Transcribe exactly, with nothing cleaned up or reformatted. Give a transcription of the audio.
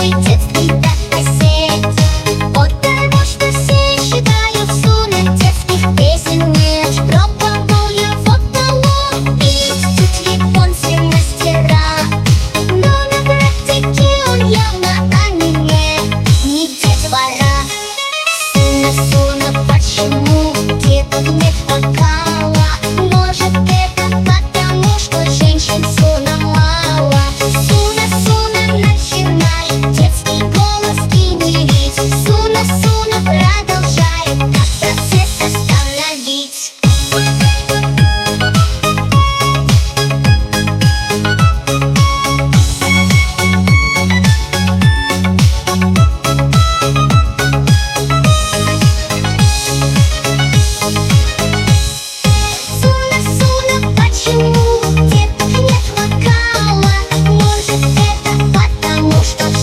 мой детский дата-сеть. Потому что все считают Суна, детских песен нет. Пробовал я в потолок бить, тут японцы мастера, но на практике он явно аниме, не детвора. Суна, Суна, почему деток нет вокала? Может, это потому, что женщин Суна мало. Суна, Суна, начинай детский голос генерить. Суна, Суна, продолжай, как процесс остановить? Суна, Суна, почему деток нет вокала? Может, это потому, что